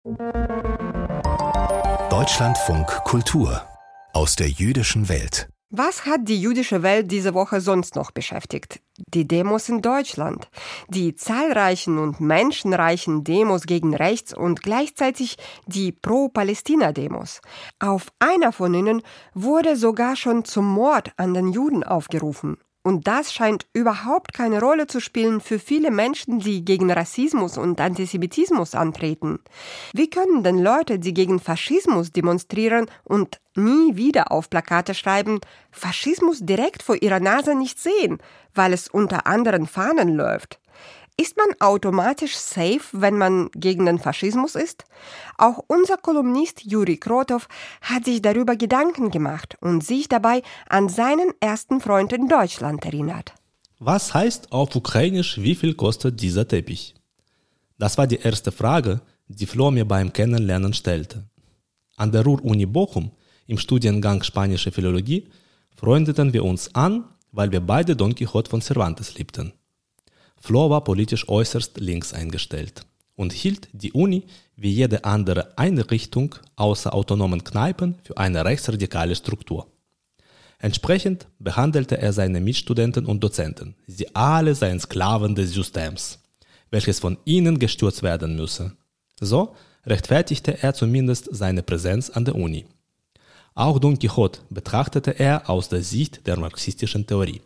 Deutschlandfunk Kultur aus der jüdischen Welt. Was hat die jüdische Welt diese Woche sonst noch beschäftigt? Die Demos in Deutschland. Die zahlreichen und menschenreichen Demos gegen rechts und gleichzeitig die Pro-Palästina-Demos. Auf einer von ihnen wurde sogar schon zum Mord an den Juden aufgerufen. Und das scheint überhaupt keine Rolle zu spielen für viele Menschen, die gegen Rassismus und Antisemitismus antreten. Wie können denn Leute, die gegen Faschismus demonstrieren und nie wieder auf Plakate schreiben, Faschismus direkt vor ihrer Nase nicht sehen, weil es unter anderen Fahnen läuft? Ist man automatisch safe, wenn man gegen den Faschismus ist? Auch unser Kolumnist Juri Krotov hat sich darüber Gedanken gemacht und sich dabei an seinen ersten Freund in Deutschland erinnert. Was heißt auf Ukrainisch, wie viel kostet dieser Teppich? Das war die erste Frage, die Flo mir beim Kennenlernen stellte. An der Ruhr-Uni Bochum, im Studiengang Spanische Philologie, freundeten wir uns an, weil wir beide Don Quixote von Cervantes liebten. Flo war politisch äußerst links eingestellt und hielt die Uni wie jede andere Einrichtung außer autonomen Kneipen für eine rechtsradikale Struktur. Entsprechend behandelte er seine Mitstudenten und Dozenten. Sie alle seien Sklaven des Systems, welches von ihnen gestürzt werden müsse. So rechtfertigte er zumindest seine Präsenz an der Uni. Auch Don Quixote betrachtete er aus der Sicht der marxistischen Theorie.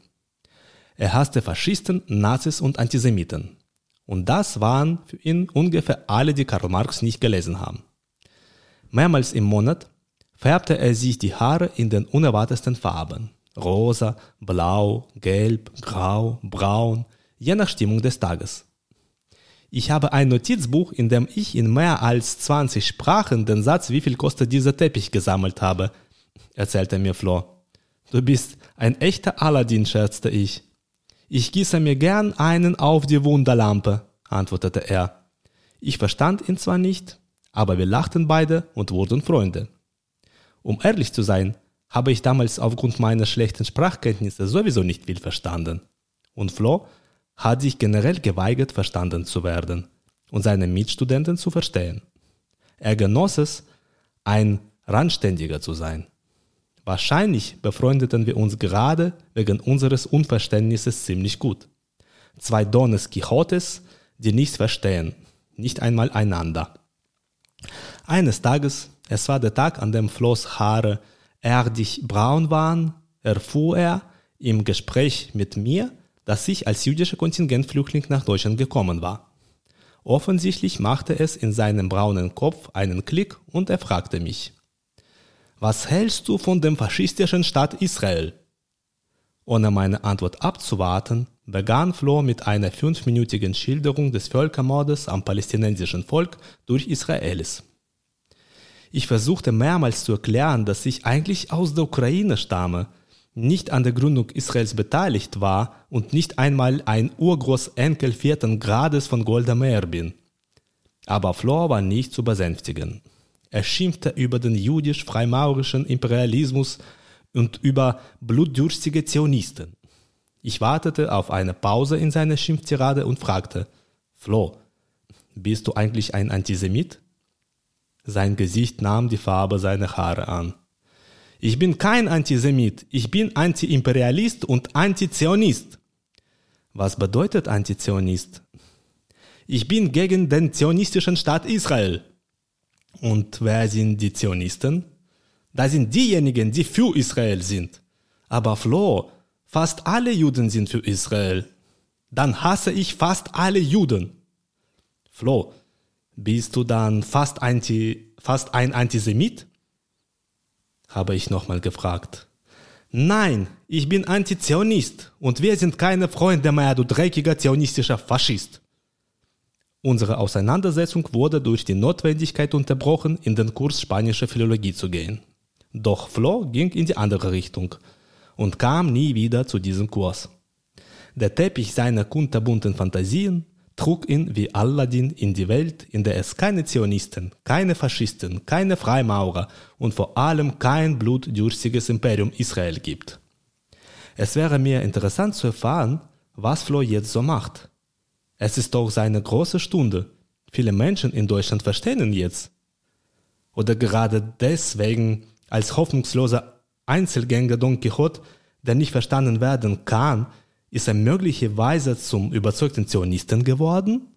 Er hasste Faschisten, Nazis und Antisemiten. Und das waren für ihn ungefähr alle, die Karl Marx nicht gelesen haben. Mehrmals im Monat färbte er sich die Haare in den unerwartetsten Farben. Rosa, blau, gelb, grau, braun, je nach Stimmung des Tages. Ich habe ein Notizbuch, in dem ich in mehr als 20 Sprachen den Satz, wie viel kostet dieser Teppich, gesammelt habe, erzählte mir Flo. Du bist ein echter Aladdin, scherzte ich. Ich gieße mir gern einen auf die Wunderlampe, antwortete er. Ich verstand ihn zwar nicht, aber wir lachten beide und wurden Freunde. Um ehrlich zu sein, habe ich damals aufgrund meiner schlechten Sprachkenntnisse sowieso nicht viel verstanden. Und Flo hat sich generell geweigert, verstanden zu werden und seine Mitstudenten zu verstehen. Er genoss es, ein Randständiger zu sein. Wahrscheinlich befreundeten wir uns gerade wegen unseres Unverständnisses ziemlich gut. Zwei Dones Quixotes, die nichts verstehen, nicht einmal einander. Eines Tages, es war der Tag, an dem Flo's Haare erdig braun waren, erfuhr er im Gespräch mit mir, dass ich als jüdischer Kontingentflüchtling nach Deutschland gekommen war. Offensichtlich machte es in seinem braunen Kopf einen Klick und er fragte mich: Was hältst du von dem faschistischen Staat Israel? Ohne meine Antwort abzuwarten, begann Flo mit einer 5-minütigen Schilderung des Völkermordes am palästinensischen Volk durch Israelis. Ich versuchte mehrmals zu erklären, dass ich eigentlich aus der Ukraine stamme, nicht an der Gründung Israels beteiligt war und nicht einmal ein Urgroßenkel 4. Grades von Golda Meir bin. Aber Flo war nicht zu besänftigen. Er schimpfte über den jüdisch-freimaurischen Imperialismus und über blutdürstige Zionisten. Ich wartete auf eine Pause in seiner Schimpftirade und fragte: Flo, bist du eigentlich ein Antisemit? Sein Gesicht nahm die Farbe seiner Haare an. Ich bin kein Antisemit, ich bin Anti-Imperialist und Antizionist. Was bedeutet Antizionist? Ich bin gegen den zionistischen Staat Israel. Und wer sind die Zionisten? Das sind diejenigen, die für Israel sind. Aber Flo, fast alle Juden sind für Israel. Dann hasse ich fast alle Juden. Flo, bist du dann fast ein Antisemit? Habe ich nochmal gefragt. Nein, ich bin Antizionist und wir sind keine Freunde mehr, du dreckiger zionistischer Faschist. Unsere Auseinandersetzung wurde durch die Notwendigkeit unterbrochen, in den Kurs Spanische Philologie zu gehen. Doch Flo ging in die andere Richtung und kam nie wieder zu diesem Kurs. Der Teppich seiner kunterbunten Fantasien trug ihn wie Aladdin in die Welt, in der es keine Zionisten, keine Faschisten, keine Freimaurer und vor allem kein blutdürstiges Imperium Israel gibt. Es wäre mir interessant zu erfahren, was Flo jetzt so macht. Es ist doch seine große Stunde. viele Menschen in Deutschland verstehen ihn jetzt? Oder gerade deswegen als hoffnungsloser Einzelgänger Don Quixote, der nicht verstanden werden kann, ist er möglicherweise zum überzeugten Zionisten geworden?